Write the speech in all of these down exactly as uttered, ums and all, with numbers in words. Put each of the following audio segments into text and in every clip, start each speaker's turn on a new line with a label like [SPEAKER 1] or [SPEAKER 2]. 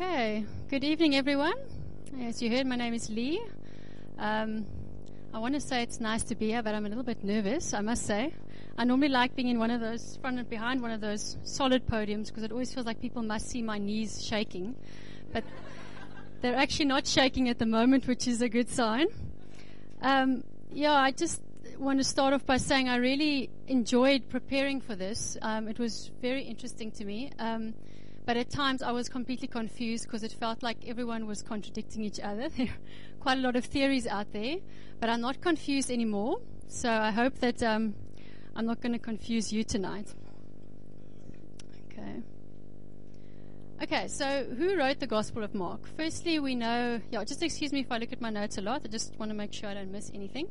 [SPEAKER 1] Okay, good evening everyone. As you heard, my name is Lee. Um, I want to say it's nice to be here, but I'm a little bit nervous, I must say. I normally like being in one of those, front and behind one of those solid podiums, because it always feels like people must see my knees shaking. But they're actually not shaking at the moment, which is a good sign. Um, yeah, I just want to start off by saying I really enjoyed preparing for this. Um, it was very interesting to me. Um, But at times I was completely confused because it felt like everyone was contradicting each other. There are quite a lot of theories out there, but I'm not confused anymore. So I hope that um, I'm not going to confuse you tonight. Okay. Okay, so who wrote the Gospel of Mark? Firstly, we know, yeah, just excuse me if I look at my notes a lot. I just want to make sure I don't miss anything.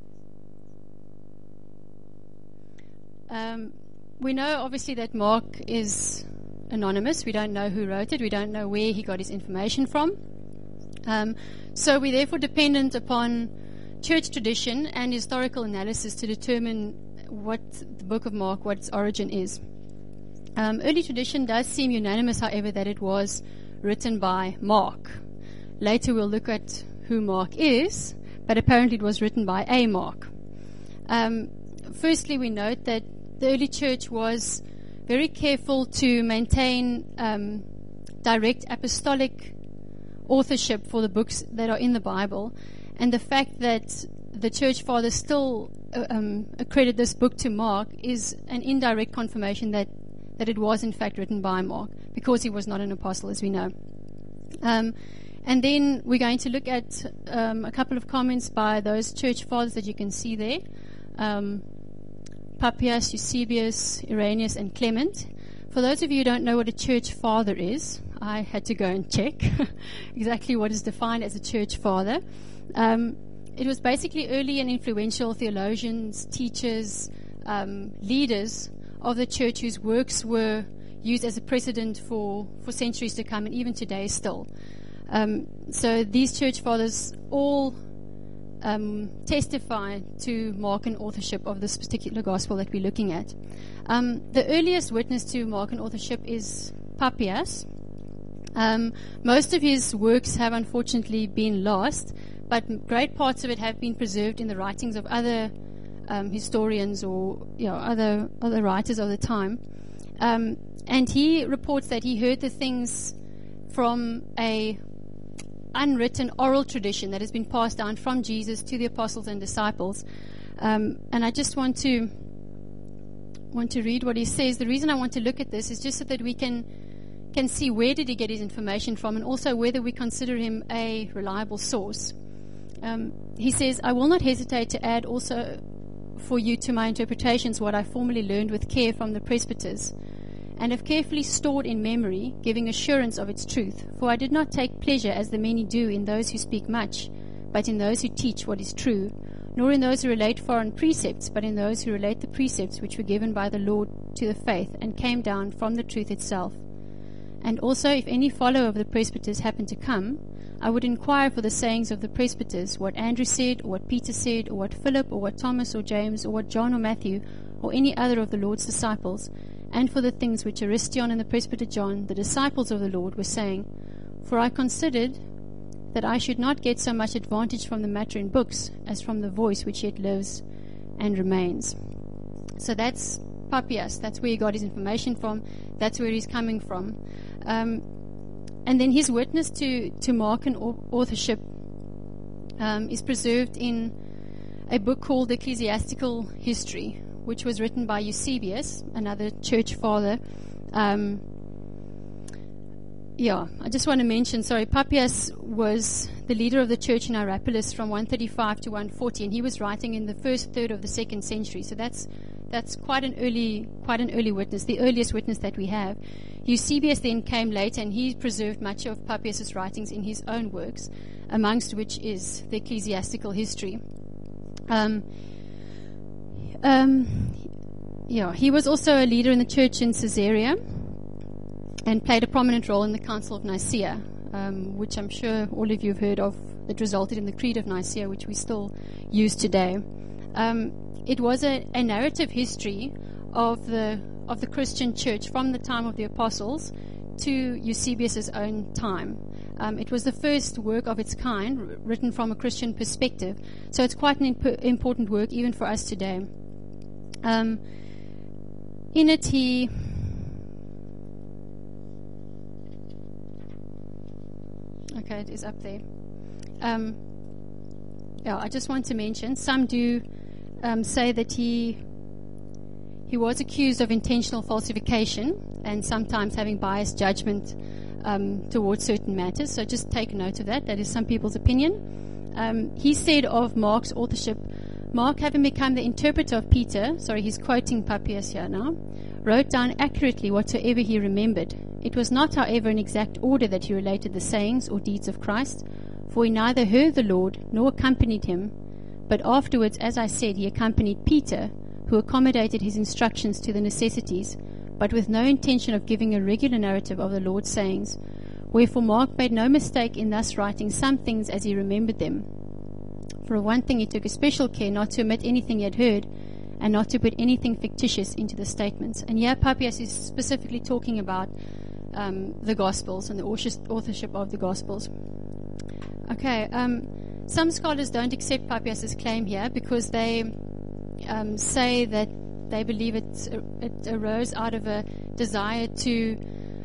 [SPEAKER 1] Um, we know, obviously, that Mark is anonymous. We don't know who wrote it. We don't know where he got his information from. Um, so we're therefore dependent upon church tradition and historical analysis to determine what the book of Mark, what its origin is. Um, early tradition does seem unanimous, however, that it was written by Mark. Later we'll look at who Mark is, but apparently it was written by a Mark. Um, firstly, we note that the early church was very careful to maintain um, direct apostolic authorship for the books that are in the Bible, and the fact that the church fathers still uh, um, accredit this book to Mark is an indirect confirmation that, that it was in fact written by Mark, because he was not an apostle, as we know. Um, and then we're going to look at um, a couple of comments by those church fathers that you can see there. Um, Papias, Eusebius, Irenaeus, and Clement. For those of you who don't know what a church father is, I had to go and check exactly what is defined as a church father. Um, it was basically early and influential theologians, teachers, um, leaders of the church whose works were used as a precedent for, for centuries to come, and even today still. Um, so these church fathers all Um, testify to Mark and authorship of this particular gospel that we're looking at. Um, the earliest witness to Mark and authorship is Papias. Um, most of his works have unfortunately been lost, but great parts of it have been preserved in the writings of other um, historians or you know, other other writers of the time. Um, and he reports that he heard the things from a unwritten oral tradition that has been passed down from Jesus to the apostles and disciples. Um, and I just want to want to read what he says. The reason I want to look at this is just so that we can can see where did he get his information from, and also whether we consider him a reliable source. Um, he says, "I will not hesitate to add also for you to my interpretations what I formerly learned with care from the presbyters, and have carefully stored in memory, giving assurance of its truth. For I did not take pleasure, as the many do, in those who speak much, but in those who teach what is true, nor in those who relate foreign precepts, but in those who relate the precepts which were given by the Lord to the faith, and came down from the truth itself. And also, if any follower of the presbyters happened to come, I would inquire for the sayings of the presbyters, what Andrew said, or what Peter said, or what Philip, or what Thomas, or James, or what John, or Matthew, or any other of the Lord's disciples, and for the things which Aristion and the presbyter John, the disciples of the Lord, were saying. For I considered that I should not get so much advantage from the matter in books as from the voice which yet lives and remains." So that's Papias. That's where he got his information from. That's where he's coming from. Um, and then his witness to, to Mark and authorship um, is preserved in a book called Ecclesiastical History, which was written by Eusebius, another church father. Um, yeah, I just want to mention, sorry, Papias was the leader of the church in Hierapolis from one thirty-five to one forty, and he was writing in the first third of the second century. So that's that's quite an early quite an early witness, the earliest witness that we have. Eusebius then came later, and he preserved much of Papias' writings in his own works, amongst which is the Ecclesiastical History. Um, Um, yeah, he was also a leader in the church in Caesarea and played a prominent role in the Council of Nicaea, um, which I'm sure all of you have heard of, that resulted in the Creed of Nicaea, which we still use today. Um, it was a, a narrative history of the of the Christian church from the time of the apostles to Eusebius's own time. Um, it was the first work of its kind r- written from a Christian perspective, so it's quite an imp- important work even for us today. Um, in it, he okay, it is up there. Um, yeah, I just want to mention, some do um, say that he he was accused of intentional falsification and sometimes having biased judgment um, towards certain matters. So just take note of that. That is some people's opinion. Um, he said of Mark's authorship, Mark, having become the interpreter of Peter, sorry, he's quoting Papias here now, wrote down accurately whatsoever he remembered. It was not, however, in exact order that he related the sayings or deeds of Christ, for he neither heard the Lord nor accompanied him, but afterwards, as I said, he accompanied Peter, who accommodated his instructions to the necessities, but with no intention of giving a regular narrative of the Lord's sayings. Wherefore Mark made no mistake in thus writing some things as he remembered them. For one thing, he took especial care not to omit anything he had heard, and not to put anything fictitious into the statements. And here Papias is specifically talking about um, the Gospels and the authorship of the Gospels. Okay, um, some scholars don't accept Papias' claim here because they um, say that they believe it, it arose out of a desire to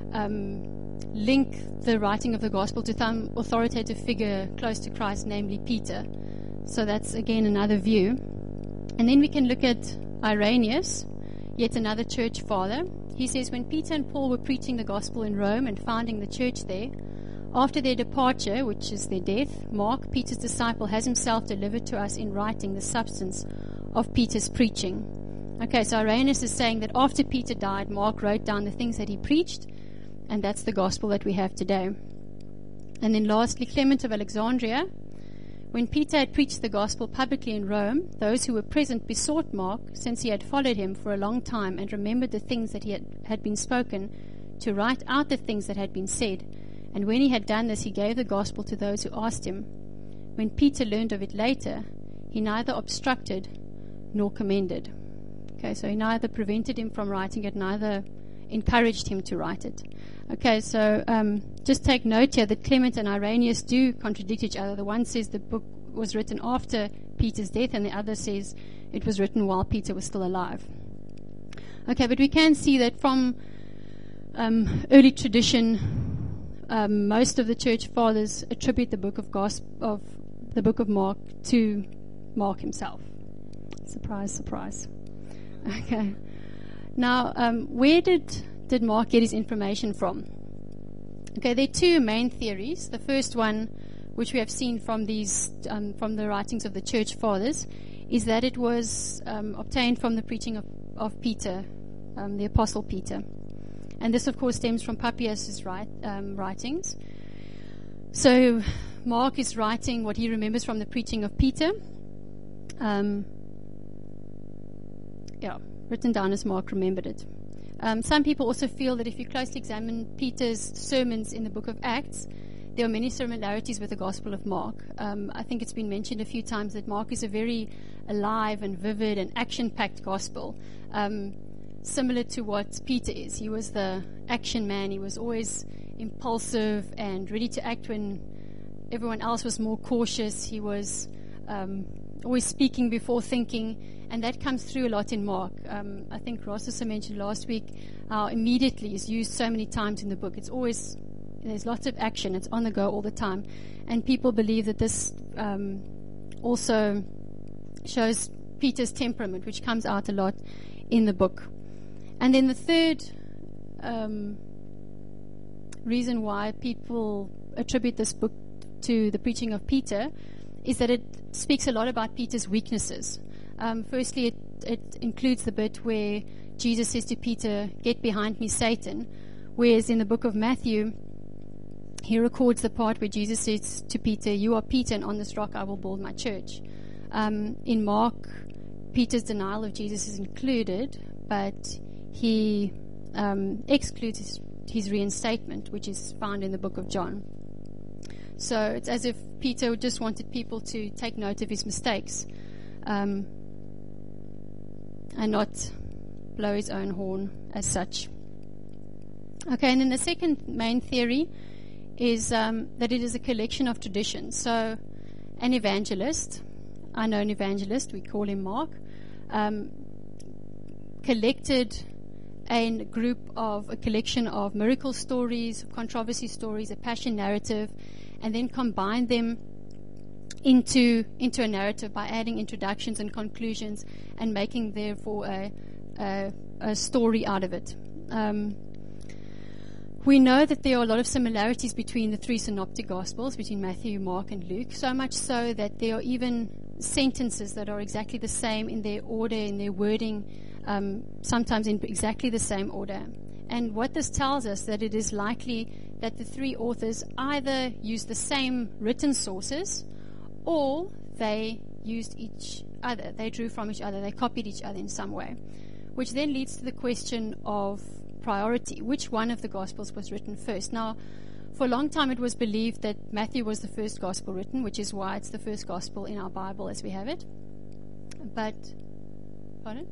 [SPEAKER 1] um, link the writing of the Gospel to some authoritative figure close to Christ, namely Peter. So that's again another view. And then we can look at Irenaeus, yet another church father. He says, when Peter and Paul were preaching the gospel in Rome and founding the church there, after their departure, which is their death, Mark, Peter's disciple, has himself delivered to us in writing the substance of Peter's preaching. Okay, so Irenaeus is saying that after Peter died, Mark wrote down the things that he preached, and that's the gospel that we have today. And then lastly, Clement of Alexandria. When Peter had preached the gospel publicly in Rome, those who were present besought Mark, since he had followed him for a long time and remembered the things that he had, had been spoken, to write out the things that had been said. And when he had done this, he gave the gospel to those who asked him. When Peter learned of it later, he neither obstructed nor commended. Okay, so he neither prevented him from writing it, neither encouraged him to write it. Okay, so um, just take note here that Clement and Irenaeus do contradict each other. The one says the book was written after Peter's death, and the other says it was written while Peter was still alive. Okay, but we can see that from um, early tradition, um, most of the church fathers attribute the book of Gospel of the book of Mark to Mark himself. Surprise, surprise. Okay. Now, um, where did did Mark get his information from? Okay, there are two main theories. The first one, which we have seen from these um, from the writings of the church fathers, is that it was um, obtained from the preaching of, of Peter, um, the apostle Peter. And this, of course, stems from Papias' write, um, writings. So Mark is writing what he remembers from the preaching of Peter. Um, yeah, written down as Mark remembered it. Um, some people also feel that if you closely examine Peter's sermons in the book of Acts, there are many similarities with the Gospel of Mark. Um, I think it's been mentioned a few times that Mark is a very alive and vivid and action-packed gospel, um, similar to what Peter is. He was the action man. He was always impulsive and ready to act when everyone else was more cautious. He was um, always speaking before thinking. And that comes through a lot in Mark. Um, I think Ross also mentioned last week how immediately is used so many times in the book. It's always, there's lots of action. It's on the go all the time. And people believe that this um, also shows Peter's temperament, which comes out a lot in the book. And then the third um, reason why people attribute this book to the preaching of Peter is that it speaks a lot about Peter's weaknesses. Um, firstly, it, it includes the bit where Jesus says to Peter, "Get behind me, Satan," whereas in the book of Matthew, he records the part where Jesus says to Peter, "You are Peter, and on this rock I will build my church." Um, in Mark, Peter's denial of Jesus is included, but he um, excludes his, his reinstatement, which is found in the book of John. So it's as if Peter just wanted people to take note of his mistakes. Um, and not blow his own horn as such. Okay, and then the second main theory is um, that it is a collection of traditions. So an evangelist, unknown evangelist, we call him Mark, um, collected a group of, a collection of miracle stories, controversy stories, a passion narrative, and then combined them into into a narrative by adding introductions and conclusions and making therefore a, a, a story out of it. Um, we know that there are a lot of similarities between the three synoptic gospels, between Matthew, Mark, and Luke, so much so that there are even sentences that are exactly the same in their order, in their wording, um, sometimes in exactly the same order. And what this tells us that it is likely that the three authors either used the same written sources or they used each other. They drew from each other. They copied each other in some way, which then leads to the question of priority. Which one of the Gospels was written first? Now, for a long time it was believed that Matthew was the first Gospel written, which is why it's the first Gospel in our Bible as we have it. But, pardon?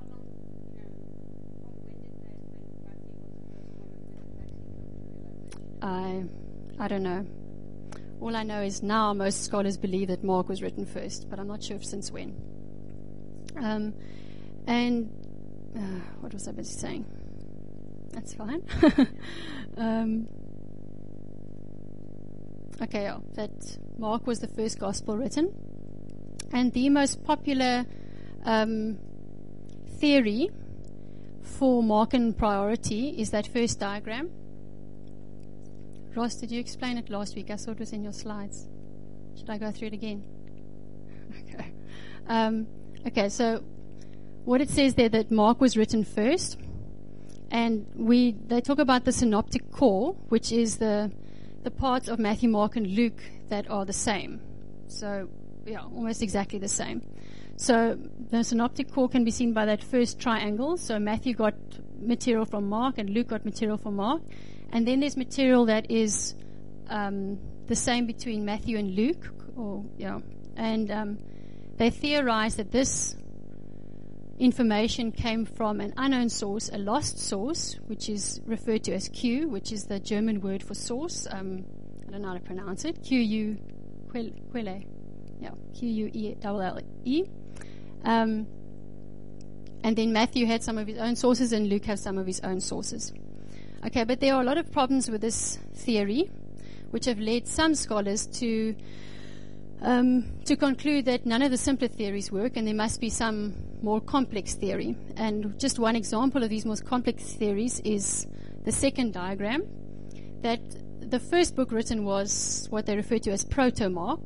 [SPEAKER 1] I, I don't know. All I know is now most scholars believe that Mark was written first, but I'm not sure since when. Um, and uh, what was I busy saying? That's fine. um, okay, yeah, that Mark was the first gospel written. And the most popular um, theory for Markan priority is that first diagram. Ross, did you explain it last week? I saw it was in your slides. Should I go through it again? Okay. Um, okay, so what it says there that Mark was written first, and we they talk about the synoptic core, which is the the parts of Matthew, Mark, and Luke that are the same. So, yeah, almost exactly the same. So the synoptic core can be seen by that first triangle. So Matthew got material from Mark, and Luke got material from Mark. And then there's material that is um, the same between Matthew and Luke, or yeah, and um, they theorize that this information came from an unknown source, a lost source, which is referred to as Q, which is the German word for source. Um, I don't know how to pronounce it. Q U Quelle, yeah, Q U E L L E. Um, and then Matthew had some of his own sources, and Luke has some of his own sources. Okay, but there are a lot of problems with this theory, which have led some scholars to um, to conclude that none of the simpler theories work, and there must be some more complex theory. And just one example of these most complex theories is the second diagram, that the first book written was what they refer to as Proto-Mark.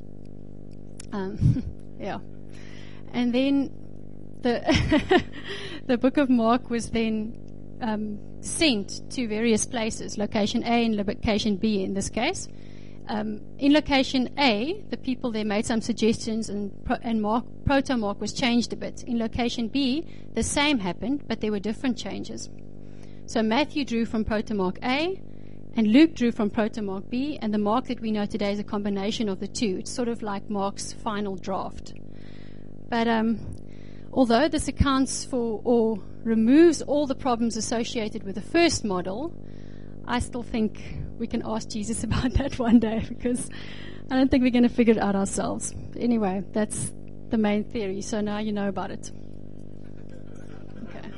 [SPEAKER 1] Um, yeah. And then the the book of Mark was then Um, sent to various places, location A and location B in this case. Um, in location A, the people there made some suggestions, and, pro- and Mark, Proto-Mark was changed a bit. In location B, the same happened, but there were different changes. So Matthew drew from Proto-Mark A, and Luke drew from Proto-Mark B, and the Mark that we know today is a combination of the two. It's sort of like Mark's final draft. But um, although this accounts for or removes all the problems associated with the first model, I still think we can ask Jesus about that one day, because I don't think we're going to figure it out ourselves. But anyway, that's the main theory, so now you know about it. Okay.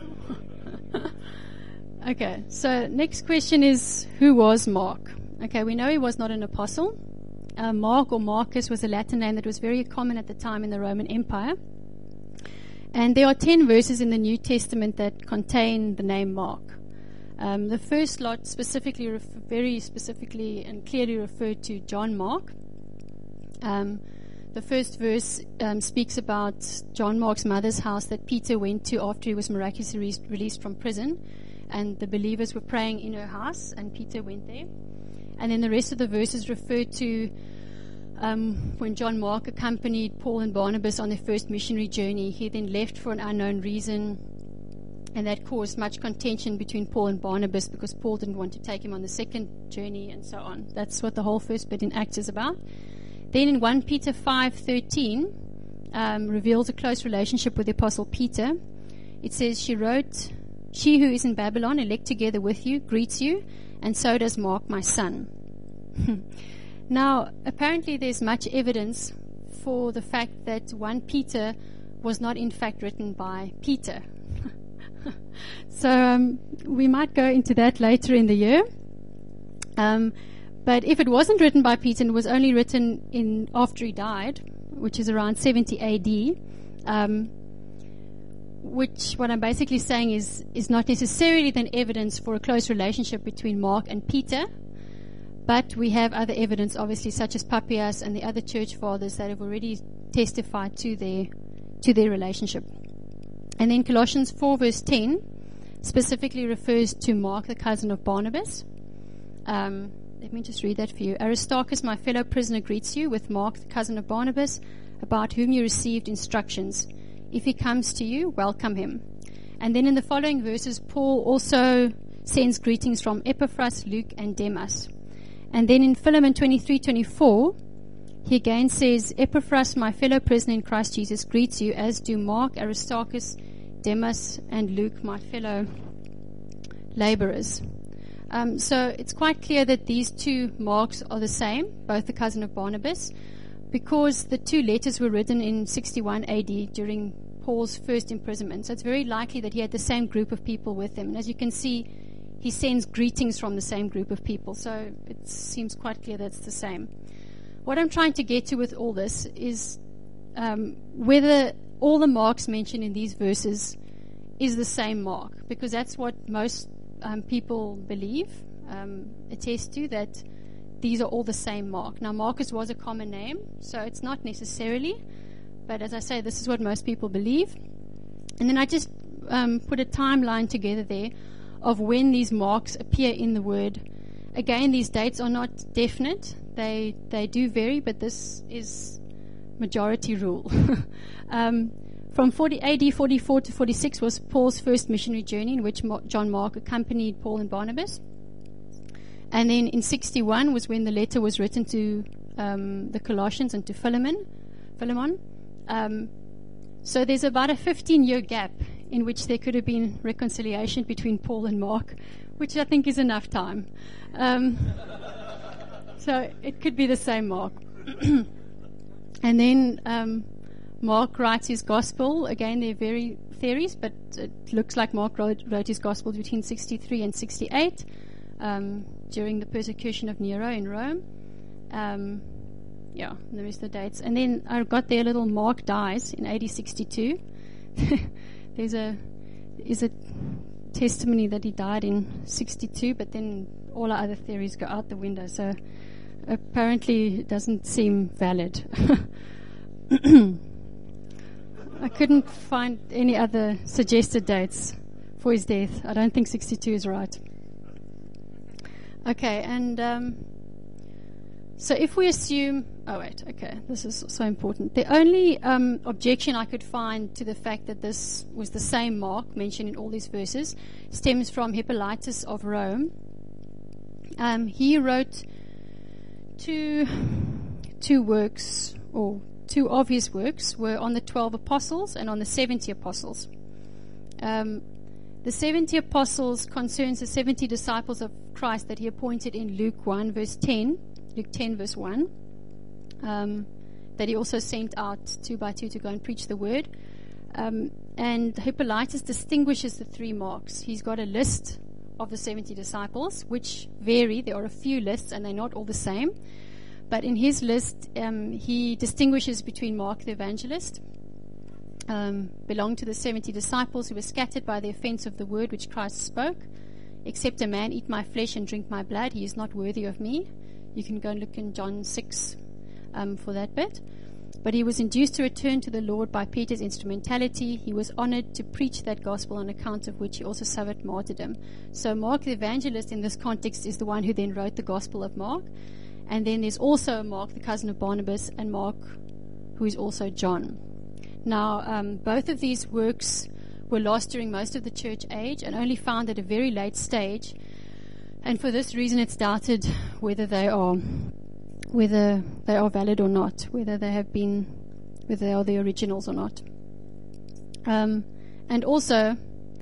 [SPEAKER 1] Okay, so next question is, who was Mark? Okay, we know he was not an apostle. Uh, Mark or Marcus was a Latin name that was very common at the time in the Roman Empire. And there are ten verses in the New Testament that contain the name Mark. Um, the first lot specifically, ref- very specifically and clearly referred to John Mark. Um, the first verse um, speaks about John Mark's mother's house that Peter went to after he was miraculously re- released from prison. And the believers were praying in her house, and Peter went there. And then the rest of the verses refer to Um, when John Mark accompanied Paul and Barnabas on their first missionary journey. He then left for an unknown reason, and that caused much contention between Paul and Barnabas because Paul didn't want to take him on the second journey, and so on. That's what the whole first bit in Acts is about. Then in First Peter five thirteen um, reveals a close relationship with the Apostle Peter. It says, she wrote she who is in Babylon, elect together with you, greets you, and so does Mark, my son. Now, apparently there's much evidence for the fact that First Peter was not in fact written by Peter. So um, we might go into that later in the year. Um, but if it wasn't written by Peter and was only written in after he died, which is around seventy A D, um, which what I'm basically saying is is not necessarily then evidence for a close relationship between Mark and Peter, but we have other evidence, obviously, such as Papias and the other church fathers that have already testified to their to their relationship. And then Colossians four verse ten specifically refers to Mark, the cousin of Barnabas. Um, let me just read that for you. Aristarchus, my fellow prisoner, greets you, with Mark, the cousin of Barnabas, about whom you received instructions. If he comes to you, welcome him. And then in the following verses, Paul also sends greetings from Epaphras, Luke, and Demas. And then in Philemon twenty-three twenty-four, he again says, Epaphras, my fellow prisoner in Christ Jesus, greets you, as do Mark, Aristarchus, Demas, and Luke, my fellow laborers. Um, so it's quite clear that these two Marks are the same, both the cousin of Barnabas, because the two letters were written in sixty-one A D during Paul's first imprisonment. So it's very likely that he had the same group of people with him. And as you can see, he sends greetings from the same group of people. So it seems quite clear that it's the same. What I'm trying to get to with all this is um, whether all the marks mentioned in these verses is the same mark, because that's what most um, people believe, um, attest to, that these are all the same mark. Now, Marcus was a common name, so it's not necessarily, but as I say, this is what most people believe. And then I just um, put a timeline together there of when these marks appear in the word. Again, these dates are not definite. They they do vary, but this is majority rule. um, from forty A D forty-four to forty-six was Paul's first missionary journey, in which John Mark accompanied Paul and Barnabas. And then in sixty-one was when the letter was written to um, the Colossians and to Philemon. Philemon. Um, so there's about a fifteen-year gap in which there could have been reconciliation between Paul and Mark, which I think is enough time. Um, so it could be the same Mark. And then um, Mark writes his gospel. Again, there are very theories, but it looks like Mark wrote, wrote his gospel between sixty-three and sixty-eight um, during the persecution of Nero in Rome. Um, yeah, there is the dates. And then I got there a little Mark dies in A D sixty-two. There's a is a testimony that he died in sixty-two, but then all our other theories go out the window. So apparently it doesn't seem valid. I couldn't find any other suggested dates for his death. I don't think sixty-two is right. Okay, and um, so if we assume... Oh, wait, okay, this is so important. The only um, objection I could find to the fact that this was the same Mark mentioned in all these verses stems from Hippolytus of Rome. Um, he wrote two, two works, or two of his works were on the twelve apostles and on the seventy apostles. Um, the seventy apostles concerns the seventy disciples of Christ that he appointed in Luke one verse ten, Luke ten verse one, um, that he also sent out two by two to go and preach the word. Um, and Hippolytus distinguishes the three marks. He's got a list of the seventy disciples, which vary. There are a few lists, and they're not all the same. But in his list, um, he distinguishes between Mark the evangelist, um, belonged to the seventy disciples who were scattered by the offense of the word which Christ spoke. Except a man eat my flesh and drink my blood, he is not worthy of me. You can go and look in John six um, for that bit. But he was induced to return to the Lord by Peter's instrumentality. He was honored to preach that gospel, on account of which he also suffered martyrdom. So Mark the evangelist in this context is the one who then wrote the Gospel of Mark. And then there's also Mark, the cousin of Barnabas, and Mark, who is also John. Now, um, both of these works were lost during most of the church age and only found at a very late stage. And for this reason, it's doubted whether they are whether they are valid or not, whether they have been, whether they are the originals or not. Um, and also,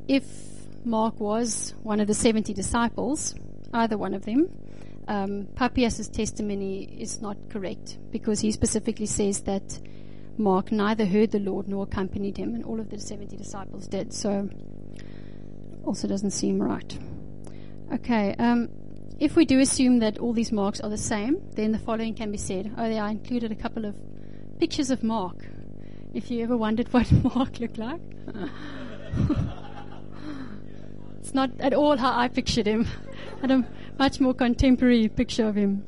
[SPEAKER 1] if Mark was one of the seventy disciples, either one of them, um, Papias' testimony is not correct, because he specifically says that Mark neither heard the Lord nor accompanied him, and all of the seventy disciples did. So, also doesn't seem right. Okay, um, if we do assume that all these Marks are the same, then the following can be said. Oh, yeah, I included a couple of pictures of Mark. If you ever wondered what Mark looked like. It's not at all how I pictured him. I had a much more contemporary picture of him.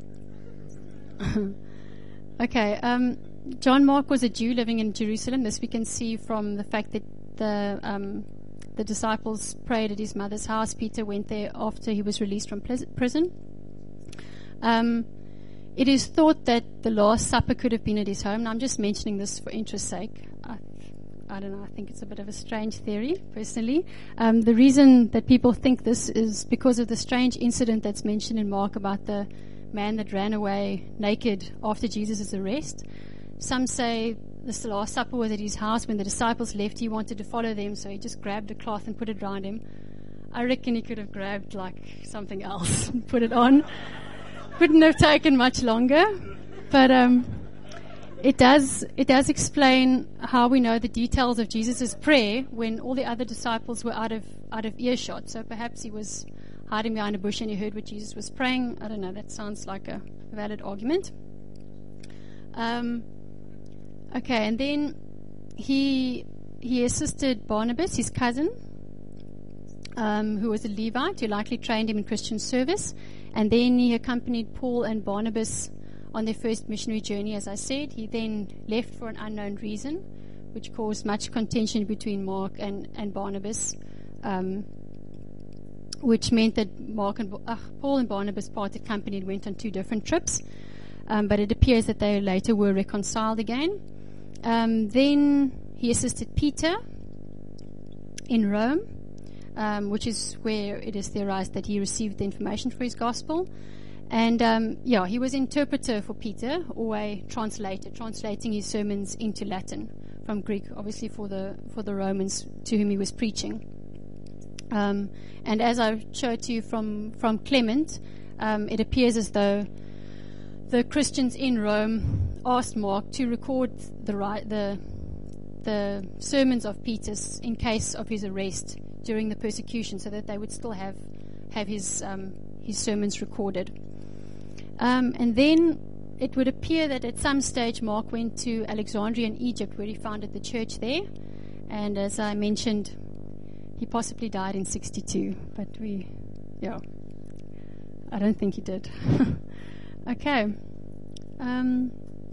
[SPEAKER 1] Okay, um, John Mark was a Jew living in Jerusalem. This we can see from the fact that the um, the disciples prayed at his mother's house. Peter went there after he was released from prison. Um, it is thought that the Last Supper could have been at his home. Now, I'm just mentioning this for interest's sake. I, I don't know, I think it's a bit of a strange theory, personally. Um, the reason that people think this is because of the strange incident that's mentioned in Mark about the man that ran away naked after Jesus' arrest. Some say this Last Supper was at his house. When the disciples left, he wanted to follow them, so he just grabbed a cloth and put it around him. I reckon he could have grabbed like something else and put it on. Wouldn't have taken much longer, but um, it does it does explain how we know the details of Jesus' prayer when all the other disciples were out of out of earshot. So perhaps he was hiding behind a bush and he heard what Jesus was praying. I don't know. That sounds like a valid argument. Um, okay, and then he he assisted Barnabas, his cousin, um, who was a Levite, who likely trained him in Christian service. And then he accompanied Paul and Barnabas on their first missionary journey, as I said. He then left for an unknown reason, which caused much contention between Mark and, and Barnabas, um, which meant that Mark and uh, Paul and Barnabas parted company and went on two different trips. Um, but it appears that they later were reconciled again. Um, then he assisted Peter in Rome, Um, which is where it is theorized that he received the information for his gospel. And, um, yeah, he was interpreter for Peter, or a translator, translating his sermons into Latin from Greek, obviously for the for the Romans to whom he was preaching. Um, and as I showed to you from, from Clement, um, it appears as though the Christians in Rome asked Mark to record the the the sermons of Peter's in case of his arrest during the persecution, so that they would still have have his um, his sermons recorded. Um, and then it would appear that at some stage Mark went to Alexandria in Egypt, where he founded the church there. And as I mentioned, he possibly died in sixty-two, but we, yeah, I don't think he did. Okay. Um,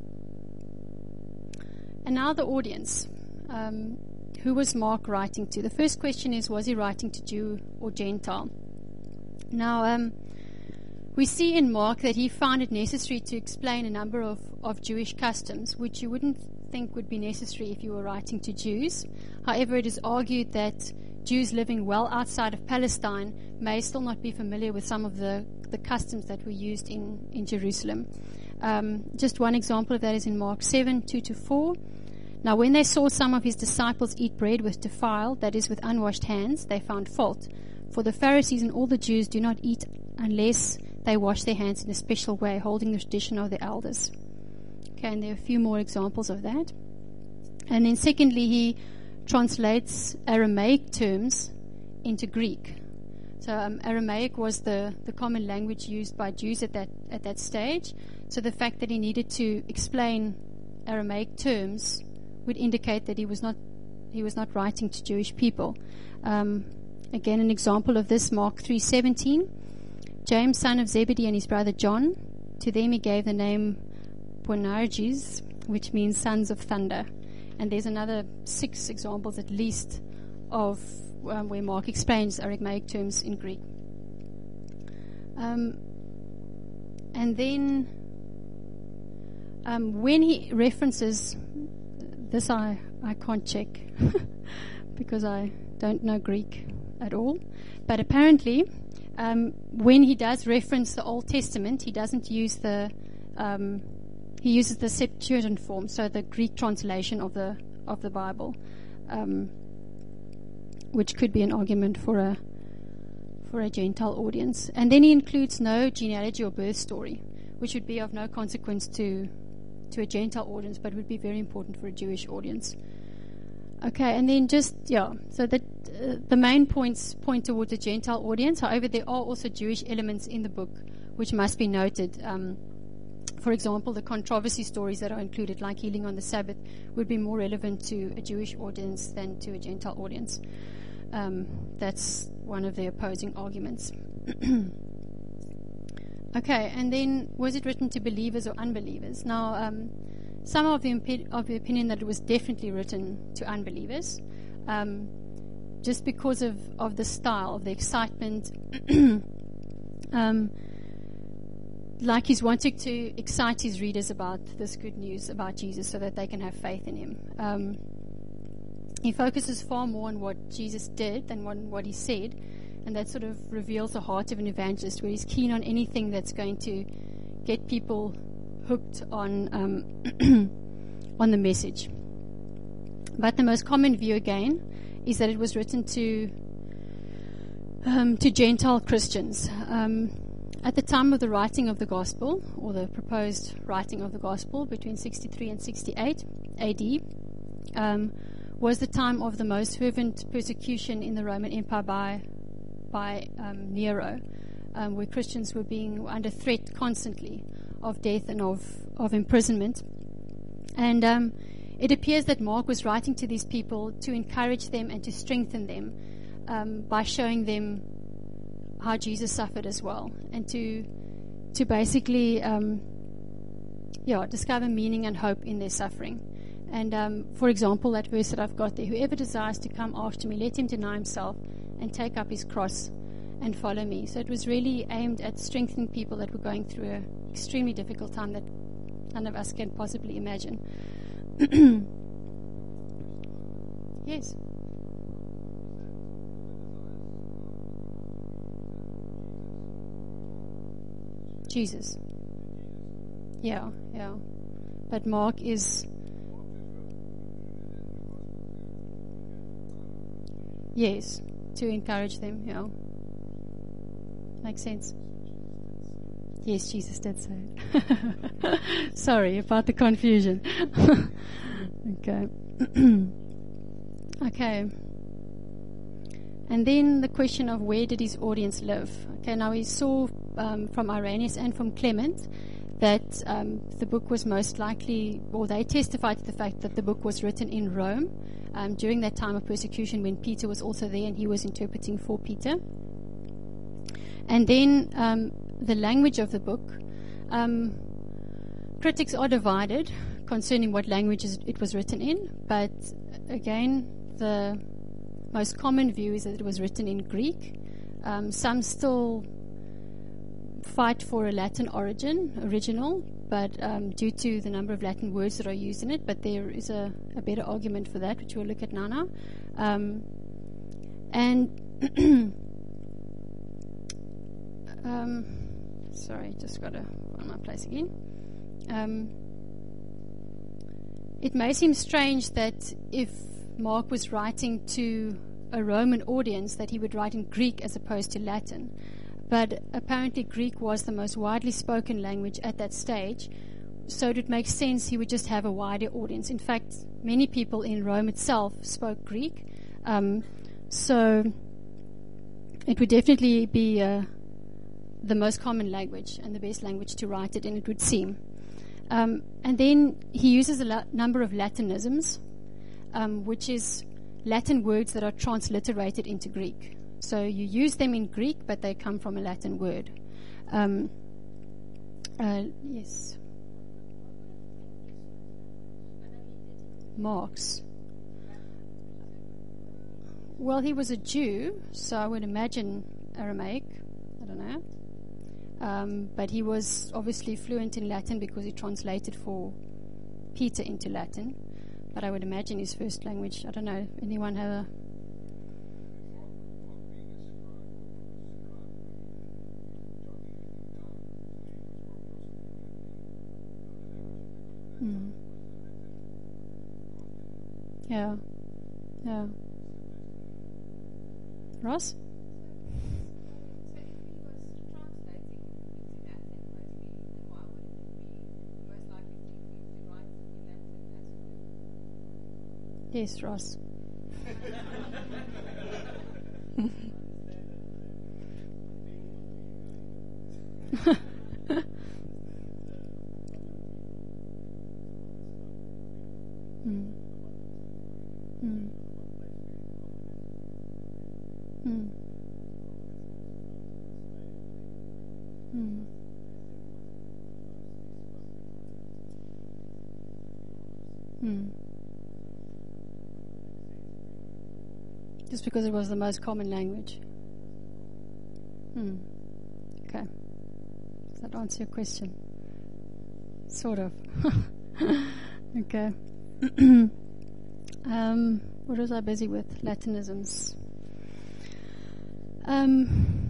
[SPEAKER 1] and now the audience. Um, Who was Mark writing to? The first question is, was he writing to Jew or Gentile? Now, um, we see in Mark that he found it necessary to explain a number of, of Jewish customs, which you wouldn't think would be necessary if you were writing to Jews. However, it is argued that Jews living well outside of Palestine may still not be familiar with some of the, the customs that were used in, in Jerusalem. Um, just one example of that is in Mark seven, two to four. Now, when they saw some of his disciples eat bread with defiled, that is, with unwashed hands, they found fault. For the Pharisees and all the Jews do not eat unless they wash their hands in a special way, holding the tradition of the elders. Okay, and there are a few more examples of that. And then secondly, he translates Aramaic terms into Greek. So um, Aramaic was the, the common language used by Jews at that at that stage. So the fact that he needed to explain Aramaic terms would indicate that he was not he was not writing to Jewish people. Um, again, an example of this, Mark three seventeen. James, son of Zebedee, and his brother John, to them he gave the name Boanerges, which means sons of thunder. And there's another six examples at least of um, where Mark explains Aramaic terms in Greek. Um, and then um, when he references this, I, I can't check because I don't know Greek at all. But apparently, um, when he does reference the Old Testament, he doesn't use the um, he uses the Septuagint form, so the Greek translation of the of the Bible, um, which could be an argument for a for a Gentile audience. And then he includes no genealogy or birth story, which would be of no consequence to to a Gentile audience, but would be very important for a Jewish audience. Okay, and then just, yeah, so that uh, the main points point towards a Gentile audience. However, there are also Jewish elements in the book which must be noted. Um, for example, the controversy stories that are included, like healing on the Sabbath, would be more relevant to a Jewish audience than to a Gentile audience. Um, that's one of the opposing arguments. Okay, and then was it written to believers or unbelievers? Now, um, some of the, impi- of the opinion that it was definitely written to unbelievers, um, just because of, of the style, of the excitement. um, like he's wanting to excite his readers about this good news about Jesus so that they can have faith in him. Um, he focuses far more on what Jesus did than on what he said, and that sort of reveals the heart of an evangelist, where he's keen on anything that's going to get people hooked on um, on the message. But the most common view, again, is that it was written to um, to Gentile Christians. Um, at the time of the writing of the Gospel, or the proposed writing of the Gospel, between sixty-three and sixty-eight A D, um, was the time of the most fervent persecution in the Roman Empire by by um, Nero, um, where Christians were being under threat constantly of death and of, of imprisonment. And um, it appears that Mark was writing to these people to encourage them and to strengthen them um, by showing them how Jesus suffered as well, and to to basically um, yeah discover meaning and hope in their suffering. And um, for example, that verse that I've got there, whoever desires to come after me, let him deny himself and take up his cross and follow me. So it was really aimed at strengthening people that were going through an extremely difficult time that none of us can possibly imagine. Yes. Jesus. Yeah, yeah. But Mark is... Yes, to encourage them, yeah. Makes sense. Yes, Jesus did say it. Sorry about the confusion. Okay. Okay. And then the question of where did his audience live? Okay, now we saw um, from Irenaeus and from Clement that um, the book was most likely, or they testified to the fact that the book was written in Rome um, during that time of persecution when Peter was also there and he was interpreting for Peter. And then um, the language of the book. Um, critics are divided concerning what languages it was written in, but again, the most common view is that it was written in Greek. Um, some still fight for a Latin origin, original, but um, due to the number of Latin words that are used in it, but there is a, a better argument for that, which we'll look at now. now. Um, and um, sorry, just got to find my place again. Um, it may seem strange that if Mark was writing to a Roman audience, that he would write in Greek as opposed to Latin. But apparently Greek was the most widely spoken language at that stage, so it would make sense he would just have a wider audience. In fact, many people in Rome itself spoke Greek, um, so it would definitely be uh, the most common language and the best language to write it in, it would seem. Um, and then he uses a la- number of Latinisms, um, which is Latin words that are transliterated into Greek. So you use them in Greek, but they come from a Latin word. Um, uh, yes. Mark's. Well, he was a Jew, so I would imagine Aramaic. I don't know. Um, but he was obviously fluent in Latin because he translated for Peter into Latin. But I would imagine his first language, I don't know, anyone have a... Mm. Yeah, yeah. Ross? Yes, Ross. Mm. Mm. Mm. Mm. Mm. Just because it was the most common language. Mm. Okay. Does that answer your question? Sort of. Okay. um, what was I busy with? Latinisms. Um,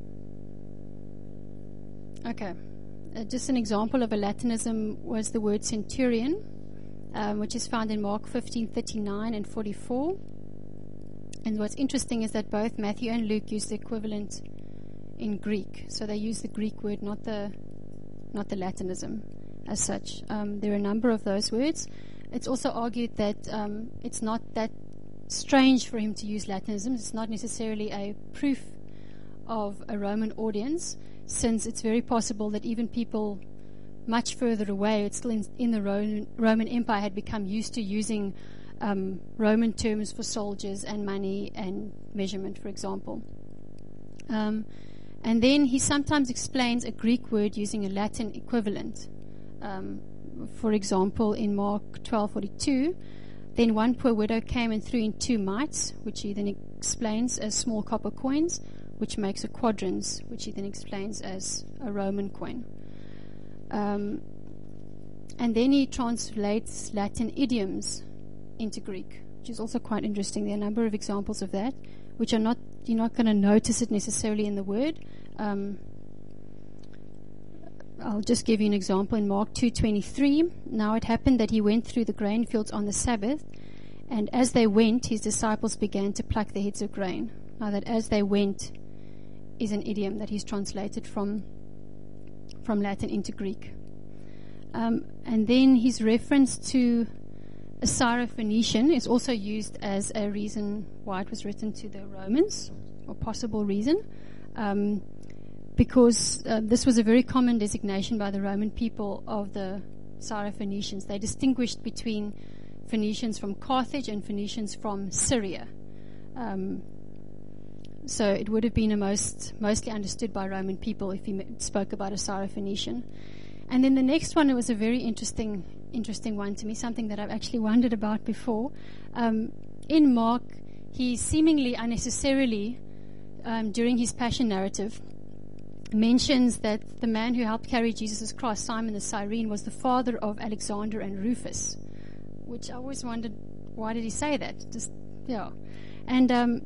[SPEAKER 1] okay. Uh, just an example of a Latinism was the word centurion, um, which is found in Mark fifteen thirty-nine and forty-four. And what's interesting is that both Matthew and Luke use the equivalent in Greek. So they use the Greek word, not the not the Latinism as such. Um, there are a number of those words. It's also argued that um, it's not that strange for him to use Latinism. It's not necessarily a proof of a Roman audience, since it's very possible that even people much further away, it's still in, in the Roman, Roman Empire, had become used to using um, Roman terms for soldiers and money and measurement, for example. Um, and then he sometimes explains a Greek word using a Latin equivalent. Um, for example, in Mark twelve forty-two, then one poor widow came and threw in two mites, which he then explains as small copper coins, which makes a quadrans, which he then explains as a Roman coin. Um, and then he translates Latin idioms into Greek, which is also quite interesting. There are a number of examples of that, which are not, you're not going to notice it necessarily in the word. Um, I'll just give you an example in Mark two twenty-three. Now it happened that he went through the grain fields on the Sabbath, and as they went, his disciples began to pluck the heads of grain. Now that as they went is an idiom that he's translated from from Latin into Greek. Um, and then his reference to a Syrophoenician is also used as a reason why it was written to the Romans, or possible reason. Um, because uh, this was a very common designation by the Roman people of the Syrophoenicians. They distinguished between Phoenicians from Carthage and Phoenicians from Syria. Um, so it would have been a most mostly understood by Roman people if he spoke about a Syrophoenician. And then the next one, it was a very interesting interesting one to me, something that I've actually wondered about before. Um, in Mark, he seemingly unnecessarily, um, during his passion narrative, mentions that the man who helped carry Jesus' cross, Simon the Cyrene, was the father of Alexander and Rufus, which I always wondered, why did he say that? Just, yeah. And um,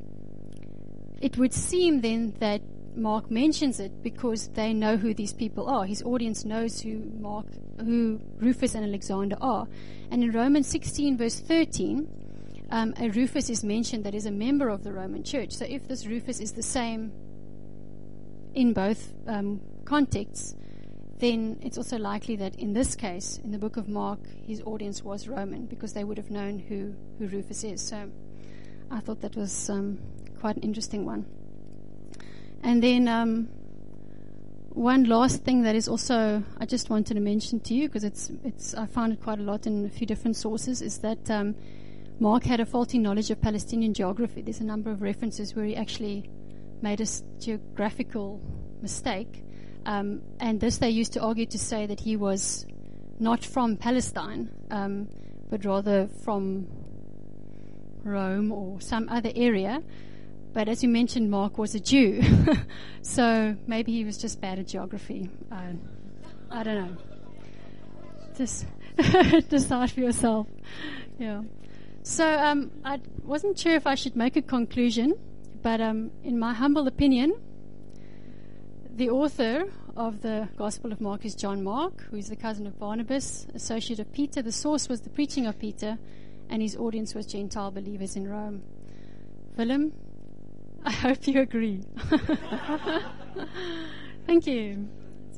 [SPEAKER 1] it would seem then that Mark mentions it because they know who these people are. His audience knows who Mark, who Rufus and Alexander are. And in Romans sixteen, verse thirteen, um, a Rufus is mentioned that is a member of the Roman Church. So if this Rufus is the same in both um, contexts, then it's also likely that in this case, in the book of Mark, his audience was Roman because they would have known who, who Rufus is. So I thought that was um, quite an interesting one. And then um, one last thing that is also, I just wanted to mention to you, because it's, it's, I found it quite a lot in a few different sources, is that um, Mark had a faulty knowledge of Palestinian geography. There's a number of references where he actually made a geographical mistake. Um, and this they used to argue to say that he was not from Palestine, um, but rather from Rome or some other area. But as you mentioned, Mark was a Jew. So maybe he was just bad at geography. Uh, I don't know. Just decide for yourself. Yeah. So um, I wasn't sure if I should make a conclusion, but um, in my humble opinion, the author of the Gospel of Mark is John Mark, who is the cousin of Barnabas, associate of Peter. The source was the preaching of Peter, and his audience was Gentile believers in Rome. Willem, I hope you agree. Thank you.